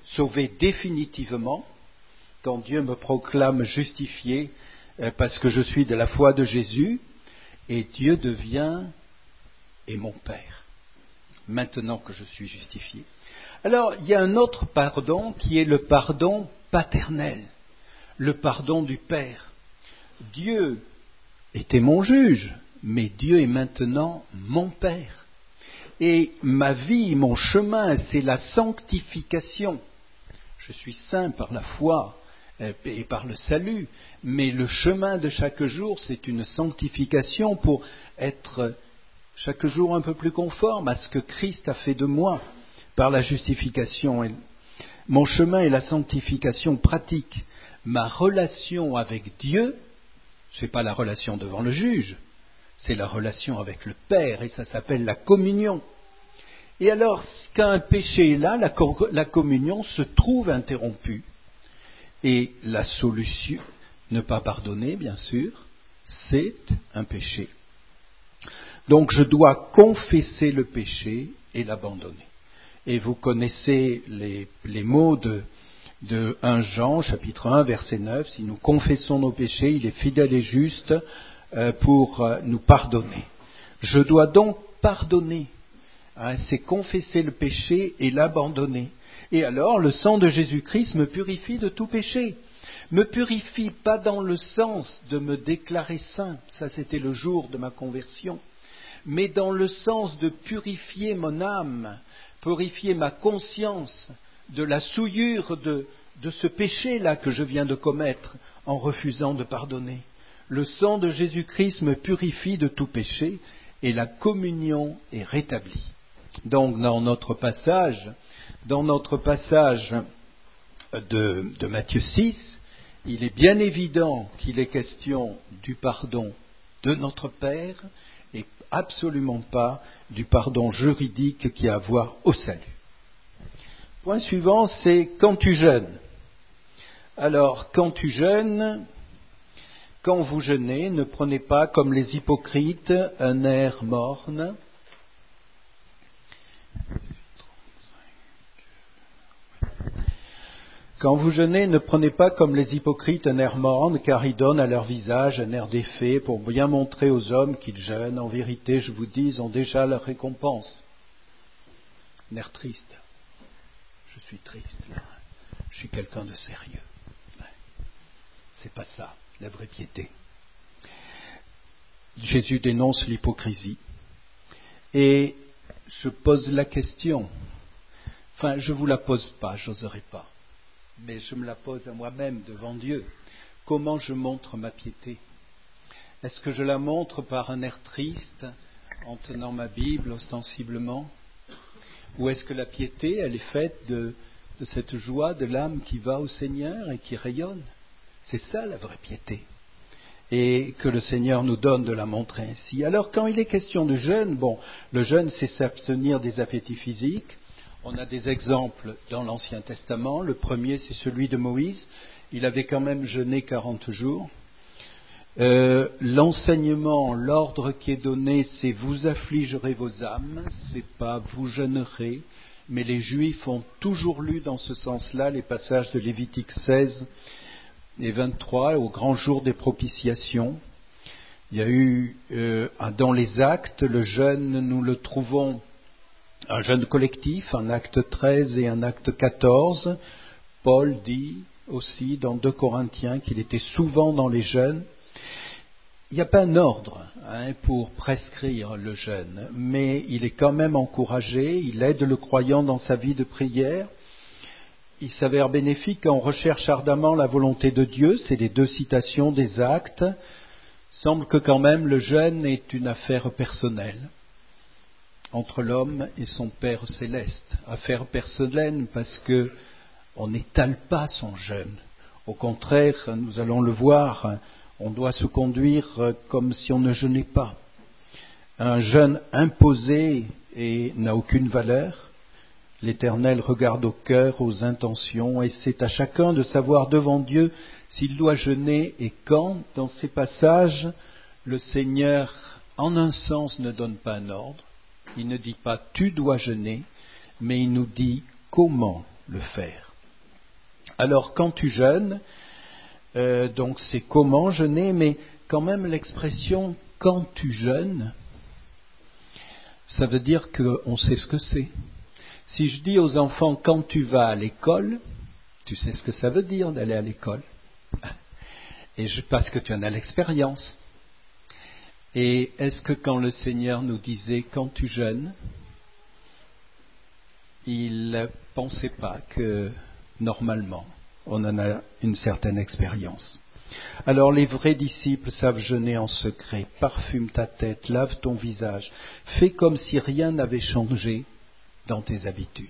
définitivement, quand Dieu me proclame justifié parce que je suis de la foi de Jésus, et Dieu devient mon Père, maintenant que je suis justifié. Alors, il y a un autre pardon qui est le pardon paternel, le pardon du Père. Dieu était mon juge, mais Dieu est maintenant mon Père. Et ma vie, mon chemin, c'est la sanctification. Je suis saint par la foi et par le salut, mais le chemin de chaque jour, c'est une sanctification pour être chaque jour un peu plus conforme à ce que Christ a fait de moi par la justification. Mon chemin est la sanctification pratique. Ma relation avec Dieu, ce n'est pas la relation devant le juge, c'est la relation avec le Père, et ça s'appelle la communion. Et alors, quand un péché est là, la communion se trouve interrompue. Et la solution, ne pas pardonner, bien sûr, c'est un péché. Donc je dois confesser le péché et l'abandonner. Et vous connaissez les mots de 1 Jean, chapitre 1, verset 9, si nous confessons nos péchés, il est fidèle et juste pour nous pardonner. Je dois donc pardonner. C'est confesser le péché et l'abandonner. Et alors, le sang de Jésus-Christ me purifie de tout péché. Me purifie pas dans le sens de me déclarer saint, ça c'était le jour de ma conversion, mais dans le sens de purifier mon âme, purifier ma conscience de la souillure de ce péché-là que je viens de commettre en refusant de pardonner. Le sang de Jésus-Christ me purifie de tout péché et la communion est rétablie. Donc dans notre passage de Matthieu 6, il est bien évident qu'il est question du pardon de notre Père et absolument pas du pardon juridique qui a à voir au salut. Point suivant, c'est quand tu jeûnes. Alors, quand tu jeûnes, quand vous jeûnez, ne prenez pas comme les hypocrites un air morne. Quand vous jeûnez, ne prenez pas comme les hypocrites un air morne, car ils donnent à leur visage un air défait pour bien montrer aux hommes qu'ils jeûnent. En vérité, je vous dis, ils ont déjà leur récompense. Un air triste. Je suis triste, là. Je suis quelqu'un de sérieux. C'est pas ça, la vraie piété. Jésus dénonce l'hypocrisie. Et je pose la question. Enfin, je ne vous la pose pas, j'oserais pas. Mais je me la pose à moi-même devant Dieu. Comment je montre ma piété ? Est-ce que je la montre par un air triste, en tenant ma Bible ostensiblement ? Ou est-ce que la piété, elle est faite de cette joie de l'âme qui va au Seigneur et qui rayonne ? C'est ça la vraie piété. Et que le Seigneur nous donne de la montrer ainsi. Alors quand il est question de jeûne, le jeûne c'est s'abstenir des appétits physiques. On a des exemples dans l'Ancien Testament. Le premier, c'est celui de Moïse. Il avait quand même jeûné 40 jours. L'enseignement, l'ordre qui est donné, c'est vous affligerez vos âmes, c'est pas vous jeûnerez, mais les Juifs ont toujours lu dans ce sens-là les passages de Lévitique 16 et 23 au grand jour des propitiations. Il y a eu dans les actes, le jeûne, nous le trouvons, un jeûne collectif, un acte 13 et un acte 14. Paul dit aussi dans 2 Corinthiens qu'il était souvent dans les jeûnes. Il n'y a pas un ordre pour prescrire le jeûne, mais il est quand même encouragé, il aide le croyant dans sa vie de prière. Il s'avère bénéfique quand on recherche ardemment la volonté de Dieu, c'est les 2 citations des actes. Il semble que quand même le jeûne est une affaire personnelle entre l'homme et son Père céleste. Affaire personnelle parce que on n'étale pas son jeûne. Au contraire, nous allons le voir, on doit se conduire comme si on ne jeûnait pas. Un jeûne imposé n'a aucune valeur. L'Éternel regarde au cœur, aux intentions, et c'est à chacun de savoir devant Dieu s'il doit jeûner et quand. Dans ces passages, le Seigneur, en un sens, ne donne pas un ordre. Il ne dit pas « tu dois jeûner », mais il nous dit comment le faire. Alors, quand tu jeûnes, donc c'est comment jeûner, mais quand même l'expression « quand tu jeûnes », ça veut dire qu'on sait ce que c'est. Si je dis aux enfants « quand tu vas à l'école », tu sais ce que ça veut dire d'aller à l'école. Parce que tu en as l'expérience. Et est-ce que quand le Seigneur nous disait « quand tu jeûnes », il ne pensait pas que normalement on en a une certaine expérience. Alors les vrais disciples savent jeûner en secret, parfume ta tête, lave ton visage, fais comme si rien n'avait changé dans tes habitudes.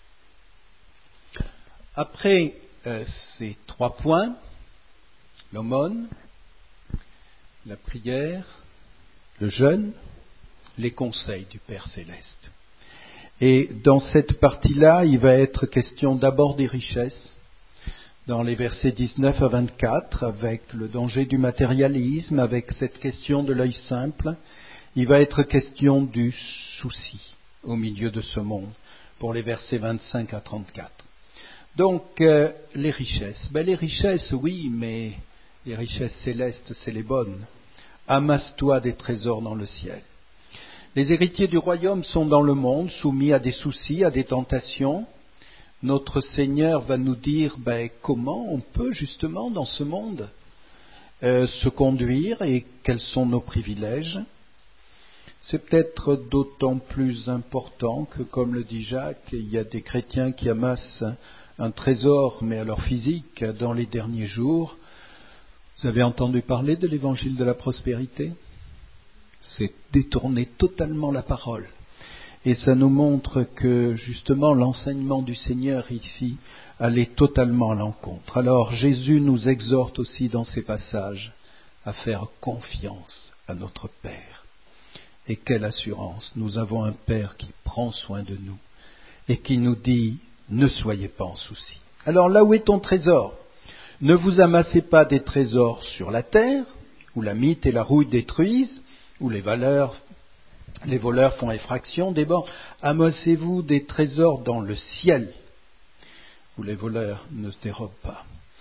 Après ces 3 points, l'aumône, la prière, le jeûne, les conseils du Père Céleste. Et dans cette partie-là, il va être question d'abord des richesses, dans les versets 19 à 24, avec le danger du matérialisme, avec cette question de l'œil simple. Il va être question du souci au milieu de ce monde, pour les versets 25 à 34. Donc, les richesses. Les richesses, oui, mais les richesses célestes, c'est les bonnes. Amasse-toi des trésors dans le ciel. Les héritiers du royaume sont dans le monde, soumis à des soucis, à des tentations. Notre Seigneur va nous dire comment on peut justement dans ce monde se conduire et quels sont nos privilèges. C'est peut-être d'autant plus important que, comme le dit Jacques, il y a des chrétiens qui amassent un trésor, mais alors physique, dans les derniers jours. Vous avez entendu parler de l'évangile de la prospérité ? C'est détourner totalement la parole. Et ça nous montre que, justement, l'enseignement du Seigneur ici allait totalement à l'encontre. Alors, Jésus nous exhorte aussi dans ces passages à faire confiance à notre Père. Et quelle assurance! Nous avons un Père qui prend soin de nous et qui nous dit « ne soyez pas en souci ». Alors, là où est ton trésor ? Ne vous amassez pas des trésors sur la terre, où la mythe et la rouille détruisent, où les voleurs font effraction, débordent. Amassez-vous des trésors dans le ciel, où les voleurs ne se dérobent pas.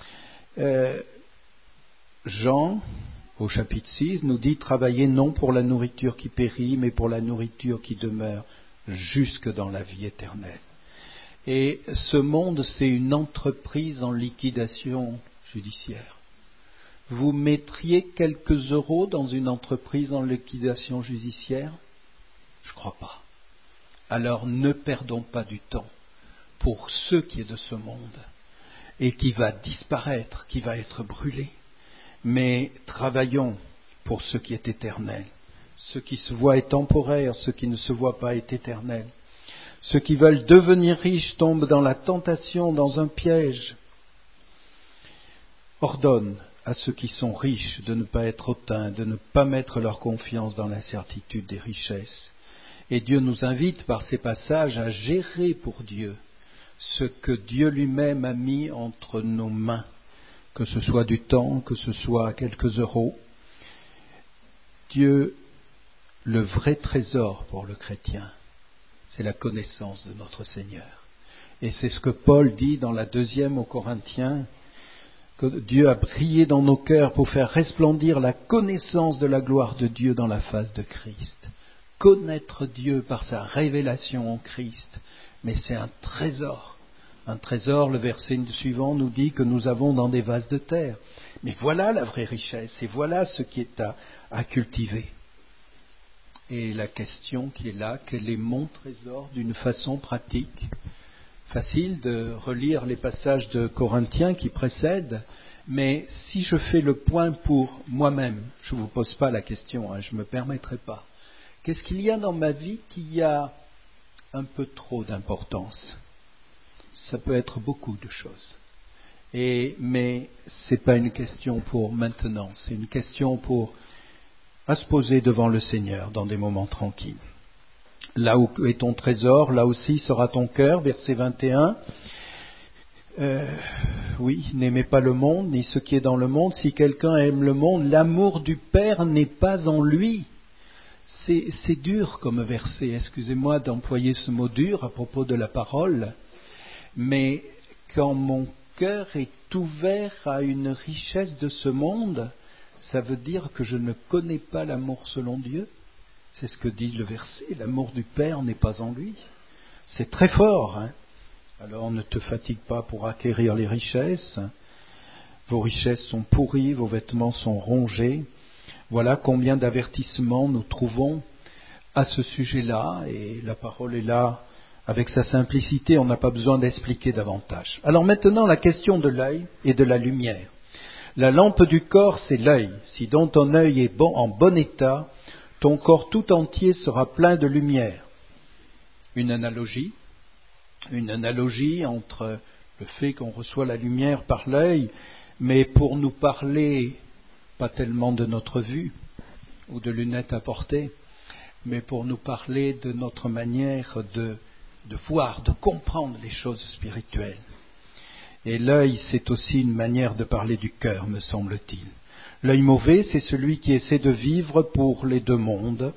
Jean, au chapitre 6, nous dit « Travaillez non pour la nourriture qui périt, mais pour la nourriture qui demeure jusque dans la vie éternelle. » Et ce monde, c'est une entreprise en liquidation judiciaire. Vous mettriez quelques euros dans une entreprise en liquidation judiciaire ? Je ne crois pas. Alors ne perdons pas du temps pour ce qui est de ce monde et qui va disparaître, qui va être brûlé. Mais travaillons pour ce qui est éternel. Ce qui se voit est temporaire, ce qui ne se voit pas est éternel. Ceux qui veulent devenir riches tombent dans la tentation, dans un piège. Ordonne à ceux qui sont riches de ne pas être hautains, de ne pas mettre leur confiance dans l'incertitude des richesses. Et Dieu nous invite par ces passages à gérer pour Dieu ce que Dieu lui-même a mis entre nos mains, que ce soit du temps, que ce soit quelques euros. Dieu, le vrai trésor pour le chrétien, c'est la connaissance de notre Seigneur. Et c'est ce que Paul dit dans la 2e aux Corinthiens, que Dieu a brillé dans nos cœurs pour faire resplendir la connaissance de la gloire de Dieu dans la face de Christ. Connaître Dieu par sa révélation en Christ, mais c'est un trésor. Un trésor, le verset suivant nous dit que nous avons dans des vases de terre. Mais voilà la vraie richesse, et voilà ce qui est à cultiver. Et la question qui est là, quel est mon trésor d'une façon pratique? Facile de relire les passages de Corinthiens qui précèdent, mais si je fais le point pour moi-même, je ne vous pose pas la question, je ne me permettrai pas. Qu'est-ce qu'il y a dans ma vie qui a un peu trop d'importance? Ça peut être beaucoup de choses. Mais ce n'est pas une question pour maintenant, c'est une question à se poser devant le Seigneur dans des moments tranquilles. Là où est ton trésor, là aussi sera ton cœur, verset 21. Oui, n'aimez pas le monde, ni ce qui est dans le monde. Si quelqu'un aime le monde, l'amour du Père n'est pas en lui. C'est dur comme verset, excusez-moi d'employer ce mot dur à propos de la parole, mais quand mon cœur est ouvert à une richesse de ce monde, ça veut dire que je ne connais pas l'amour selon Dieu. C'est ce que dit le verset, l'amour du Père n'est pas en lui. C'est très fort, Alors ne te fatigue pas pour acquérir les richesses. Vos richesses sont pourries, vos vêtements sont rongés. Voilà combien d'avertissements nous trouvons à ce sujet-là, et la parole est là avec sa simplicité, on n'a pas besoin d'expliquer davantage. Alors maintenant, la question de l'œil et de la lumière. La lampe du corps, c'est l'œil. Si donc ton œil est en bon état, ton corps tout entier sera plein de lumière. Une analogie entre le fait qu'on reçoit la lumière par l'œil, mais pour nous parler, pas tellement de notre vue ou de lunettes à porter, mais pour nous parler de notre manière de voir, de comprendre les choses spirituelles. Et l'œil, c'est aussi une manière de parler du cœur, me semble-t-il. L'œil mauvais, c'est celui qui essaie de vivre pour les deux mondes.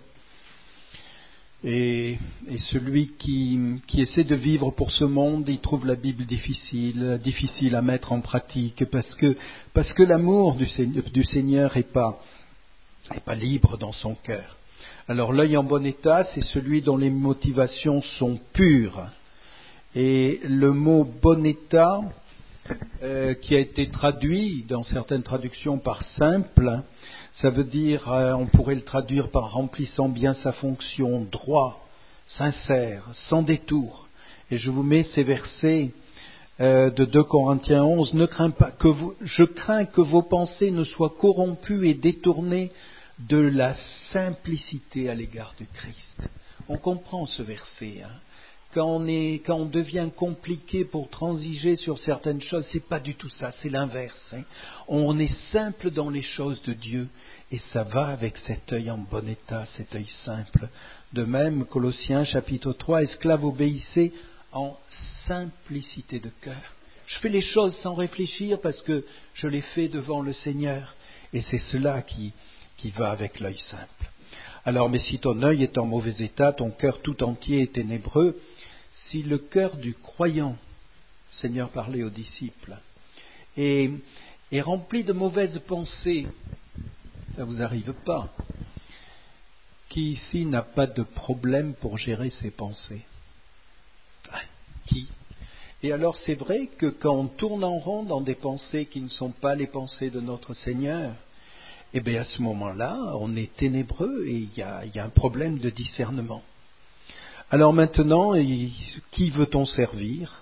Et celui qui essaie de vivre pour ce monde, il trouve la Bible difficile à mettre en pratique, parce que l'amour du Seigneur n'est pas libre dans son cœur. Alors l'œil en bon état, c'est celui dont les motivations sont pures. Et le mot bon état, qui a été traduit dans certaines traductions par simple, ça veut dire, on pourrait le traduire par remplissant bien sa fonction, droit, sincère, sans détour. Et je vous mets ces versets de 2 Corinthiens 11, je crains que vos pensées ne soient corrompues et détournées de la simplicité à l'égard du Christ. On comprend ce verset, Quand on devient compliqué pour transiger sur certaines choses, c'est pas du tout ça, c'est l'inverse. On est simple dans les choses de Dieu, et ça va avec cet œil en bon état, cet œil simple. De même, Colossiens chapitre 3, esclaves obéissez en simplicité de cœur. Je fais les choses sans réfléchir parce que je les fais devant le Seigneur, et c'est cela qui va avec l'œil simple. Alors, mais si ton œil est en mauvais état, ton cœur tout entier est ténébreux. Si le cœur du croyant, le Seigneur parlait aux disciples, est rempli de mauvaises pensées, ça ne vous arrive pas. Qui ici n'a pas de problème pour gérer ses pensées? Qui? Et alors c'est vrai que quand on tourne en rond dans des pensées qui ne sont pas les pensées de notre Seigneur, eh bien à ce moment-là, on est ténébreux et il y a un problème de discernement. Alors maintenant, qui veut-on servir?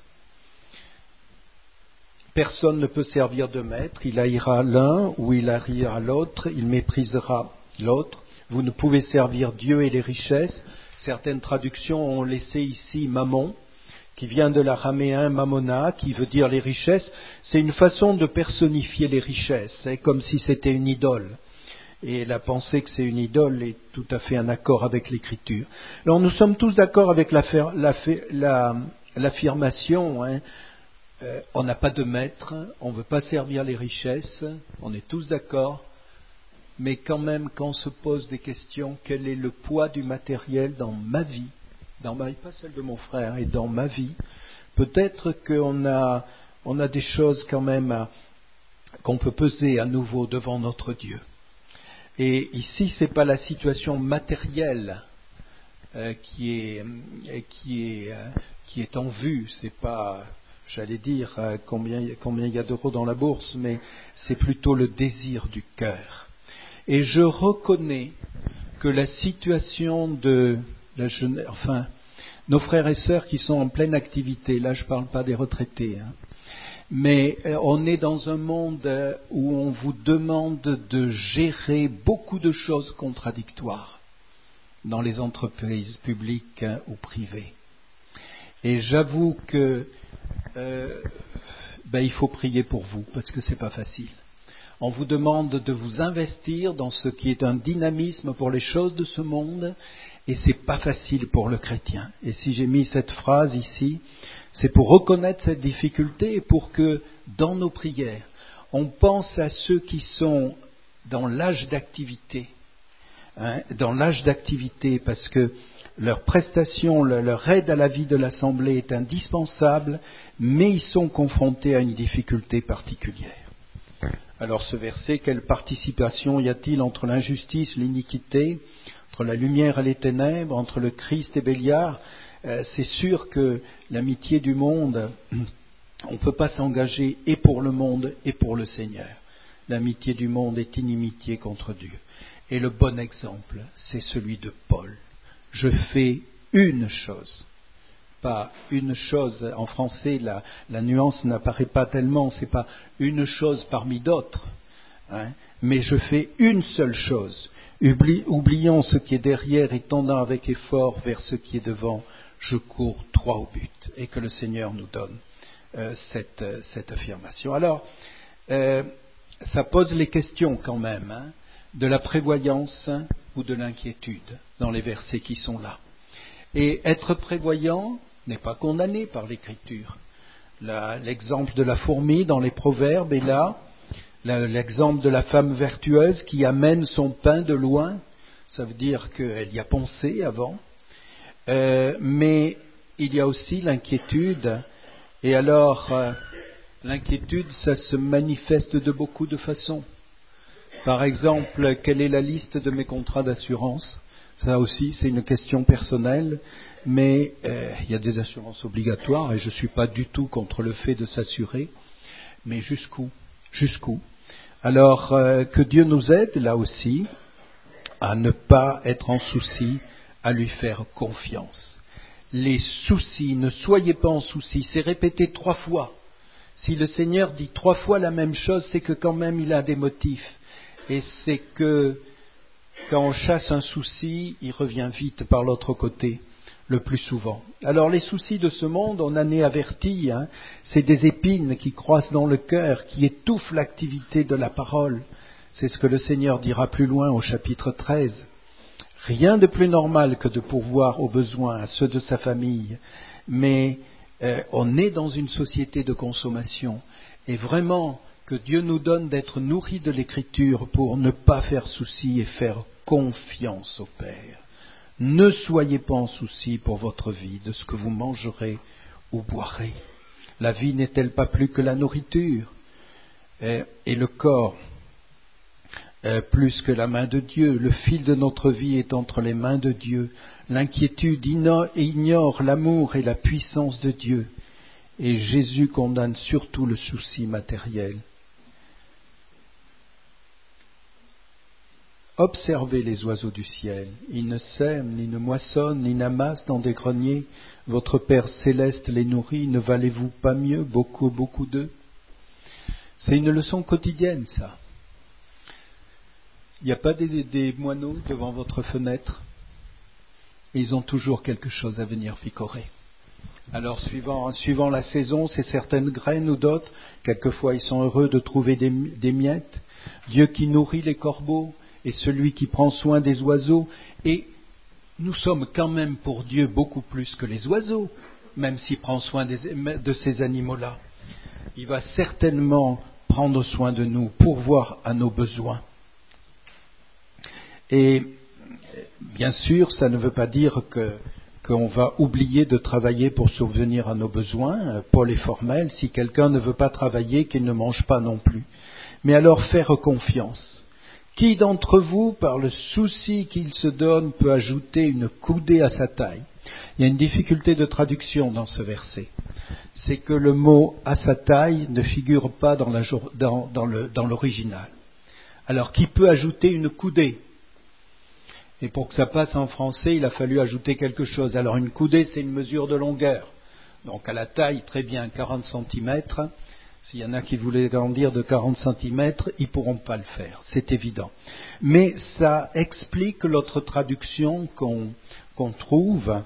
Personne ne peut servir de maître, il haïra l'un ou il haïra l'autre, il méprisera l'autre. Vous ne pouvez servir Dieu et les richesses. Certaines traductions ont laissé ici mammon, qui vient de l'araméen mammona, qui veut dire les richesses. C'est une façon de personnifier les richesses, c'est comme si c'était une idole. Et la pensée que c'est une idole est tout à fait en accord avec l'Écriture. Alors nous sommes tous d'accord avec l'affirmation, on n'a pas de maître, on ne veut pas servir les richesses, on est tous d'accord. mais quand même quand on se pose des questions, quel est le poids du matériel dans ma vie, pas celle de mon frère, et dans ma vie, peut-être qu'on a des choses quand même qu'on peut peser à nouveau devant notre Dieu. Et ici, ce n'est pas la situation matérielle qui est en vue, c'est pas, j'allais dire, combien il y a d'euros dans la bourse, mais c'est plutôt le désir du cœur. Et je reconnais que la situation de la jeunesse, nos frères et sœurs qui sont en pleine activité, là je ne parle pas des retraités, mais on est dans un monde où on vous demande de gérer beaucoup de choses contradictoires dans les entreprises publiques ou privées. Et j'avoue que il faut prier pour vous, parce que ce n'est pas facile. On vous demande de vous investir dans ce qui est un dynamisme pour les choses de ce monde, et ce n'est pas facile pour le chrétien. Et si j'ai mis cette phrase ici, c'est pour reconnaître cette difficulté et pour que, dans nos prières, on pense à ceux qui sont dans l'âge d'activité, parce que leur prestation, leur aide à la vie de l'Assemblée est indispensable, mais ils sont confrontés à une difficulté particulière. Alors ce verset, quelle participation y a-t-il entre l'injustice, l'iniquité, entre la lumière et les ténèbres, entre le Christ et Béliard? C'est sûr que l'amitié du monde, on ne peut pas s'engager et pour le monde et pour le Seigneur. L'amitié du monde est inimitié contre Dieu. Et le bon exemple, c'est celui de Paul. Je fais une chose. Pas une chose, en français la nuance n'apparaît pas tellement, c'est pas une chose parmi d'autres, mais je fais une seule chose, oubliant ce qui est derrière et tendant avec effort vers ce qui est devant, je cours droit au but, et que le Seigneur nous donne cette affirmation. Alors, ça pose les questions quand même, de la prévoyance ou de l'inquiétude dans les versets qui sont là. Et être prévoyant n'est pas condamné par l'Écriture. L'exemple de la fourmi dans les Proverbes est là, l'exemple de la femme vertueuse qui amène son pain de loin, ça veut dire qu'elle y a pensé avant, mais il y a aussi l'inquiétude, et alors l'inquiétude, ça se manifeste de beaucoup de façons. Par exemple, quelle est la liste de mes contrats d'assurance? Ça aussi, c'est une question personnelle, mais il y a des assurances obligatoires et je ne suis pas du tout contre le fait de s'assurer, mais jusqu'où? Alors, que Dieu nous aide, là aussi, à ne pas être en souci, à lui faire confiance. Les soucis, ne soyez pas en souci, c'est répété 3 fois. Si le Seigneur dit 3 fois la même chose, c'est que quand même il a des motifs. Et c'est que quand on chasse un souci, il revient vite par l'autre côté, le plus souvent. Alors les soucis de ce monde, on en est averti, c'est des épines qui croissent dans le cœur, qui étouffent l'activité de la parole. C'est ce que le Seigneur dira plus loin au chapitre 13. Rien de plus normal que de pourvoir aux besoins à ceux de sa famille, mais on est dans une société de consommation, et vraiment que Dieu nous donne d'être nourris de l'Écriture pour ne pas faire souci et faire confiance au Père. Ne soyez pas en souci pour votre vie, de ce que vous mangerez ou boirez. La vie n'est-elle pas plus que la nourriture, et le corps plus que la main de Dieu? Le fil de notre vie est entre les mains de Dieu. L'inquiétude ignore l'amour et la puissance de Dieu. Et Jésus condamne surtout le souci matériel. Observez les oiseaux du ciel. Ils ne sèment, ni ne moissonnent, ni n'amassent dans des greniers. Votre Père céleste les nourrit. Ne valez-vous pas mieux, beaucoup d'eux? C'est une leçon quotidienne, ça. Il n'y a pas des moineaux devant votre fenêtre. Ils ont toujours quelque chose à venir picorer. Alors, suivant la saison, c'est certaines graines ou d'autres. Quelquefois, ils sont heureux de trouver des miettes. Dieu qui nourrit les corbeaux et celui qui prend soin des oiseaux. Et nous sommes quand même pour Dieu beaucoup plus que les oiseaux, même s'il prend soin de ces animaux-là. Il va certainement prendre soin de nous, pourvoir à nos besoins. Et bien sûr, ça ne veut pas dire qu'on va oublier de travailler pour subvenir à nos besoins. Paul est formel, si quelqu'un ne veut pas travailler, qu'il ne mange pas non plus. Mais alors faire confiance. Qui d'entre vous, par le souci qu'il se donne, peut ajouter une coudée à sa taille? Il y a une difficulté de traduction dans ce verset. C'est que le mot « à sa taille » ne figure pas dans l'original. Alors, qui peut ajouter une coudée? Et pour que ça passe en français, il a fallu ajouter quelque chose. Alors, une coudée, c'est une mesure de longueur. Donc, à la taille, très bien, 40 cm. S'il y en a qui voulaient grandir de 40 cm, ils ne pourront pas le faire, c'est évident. Mais ça explique l'autre traduction qu'on trouve,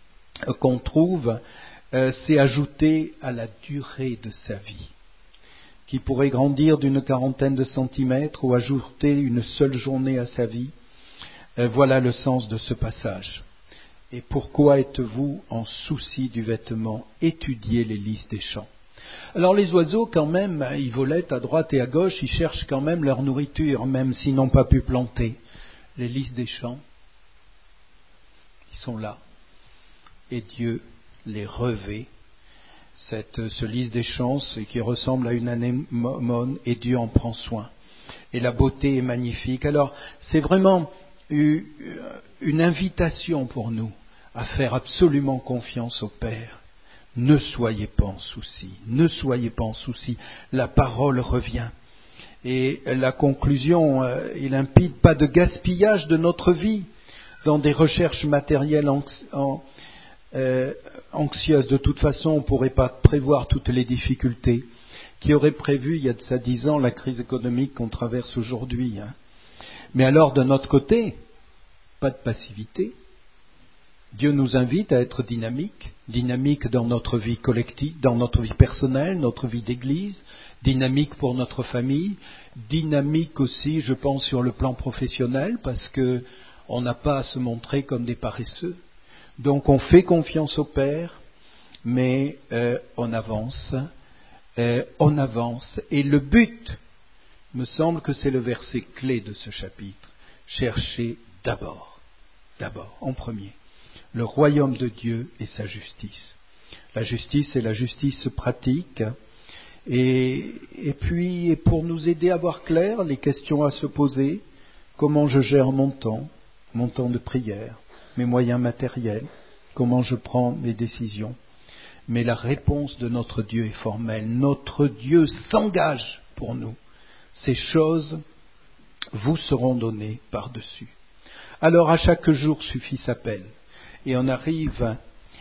c'est ajouter à la durée de sa vie, qui pourrait grandir d'une quarantaine de centimètres ou ajouter une seule journée à sa vie. Voilà le sens de ce passage. Et pourquoi êtes-vous en souci du vêtement? Étudiez les lys des champs. Alors les oiseaux, quand même, ils volaient à droite et à gauche, ils cherchent quand même leur nourriture, même s'ils n'ont pas pu planter. Les lys des champs, ils sont là. Et Dieu les revêt. Ce lys des champs, qui ressemble à une anémone, et Dieu en prend soin. Et la beauté est magnifique. Alors, c'est vraiment une invitation pour nous à faire absolument confiance au Père. Ne soyez pas en souci, ne soyez pas en souci. La parole revient. Et la conclusion est limpide, pas de gaspillage de notre vie dans des recherches matérielles anxieuses. De toute façon, on ne pourrait pas prévoir toutes les difficultés. Qui aurait prévu, il y a de ça 10 ans, la crise économique qu'on traverse aujourd'hui. Mais alors, de notre côté, pas de passivité. Dieu nous invite à être dynamique dans notre vie collective, dans notre vie personnelle, notre vie d'église, dynamique pour notre famille, dynamique aussi, je pense, sur le plan professionnel, parce que on n'a pas à se montrer comme des paresseux. Donc on fait confiance au Père, mais on avance, et le but, me semble que c'est le verset clé de ce chapitre, cherchez d'abord, en premier, le royaume de Dieu et sa justice. La justice est la justice pratique. Et puis, pour nous aider à voir clair, les questions à se poser, comment je gère mon temps de prière, mes moyens matériels, comment je prends mes décisions. Mais la réponse de notre Dieu est formelle. Notre Dieu s'engage pour nous. Ces choses vous seront données par-dessus. Alors, à chaque jour suffit sa peine. Et on arrive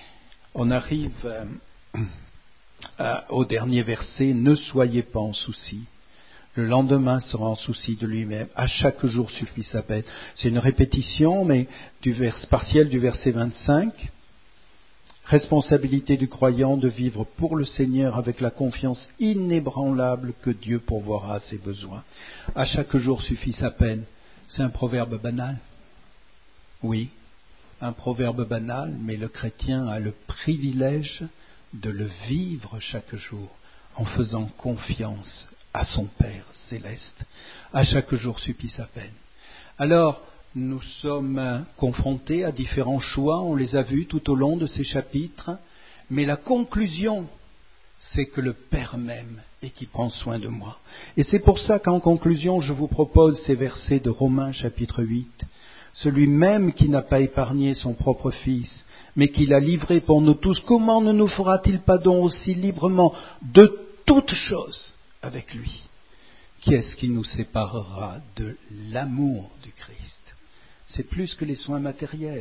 au dernier verset, ne soyez pas en souci. Le lendemain sera en souci de lui-même. À chaque jour suffit sa peine. C'est une répétition, mais partielle du verset 25. Responsabilité du croyant de vivre pour le Seigneur avec la confiance inébranlable que Dieu pourvoira à ses besoins. À chaque jour suffit sa peine. C'est un proverbe banal. Oui, un proverbe banal, mais le chrétien a le privilège de le vivre chaque jour en faisant confiance à son Père céleste. À chaque jour suffit sa peine. Alors, nous sommes confrontés à différents choix, on les a vus tout au long de ces chapitres, mais la conclusion, c'est que le Père m'aime et qui prend soin de moi. Et c'est pour ça qu'en conclusion, je vous propose ces versets de Romains chapitre 8. Celui même qui n'a pas épargné son propre Fils, mais qui l'a livré pour nous tous, comment ne nous fera-t-il pas donc aussi librement de toutes choses avec lui? Qui est-ce qui nous séparera de l'amour du Christ? C'est plus que les soins matériels.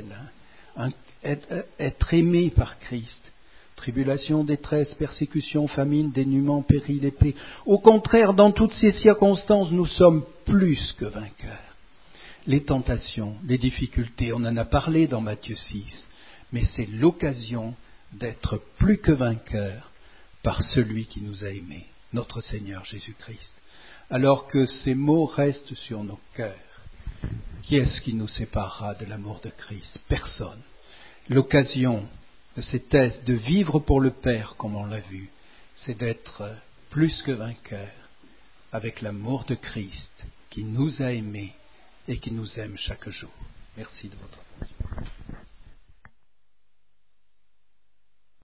Être aimé par Christ. Tribulation, détresse, persécution, famine, dénuement, péril, épée. Au contraire, dans toutes ces circonstances, nous sommes plus que vainqueurs. Les tentations, les difficultés, on en a parlé dans Matthieu 6, mais c'est l'occasion d'être plus que vainqueurs par celui qui nous a aimés, notre Seigneur Jésus-Christ. Alors que ces mots restent sur nos cœurs, qui est-ce qui nous séparera de l'amour de Christ? Personne. L'occasion de ces tests, de vivre pour le Père, comme on l'a vu, c'est d'être plus que vainqueurs avec l'amour de Christ qui nous a aimés et qui nous aime chaque jour. Merci de votre attention.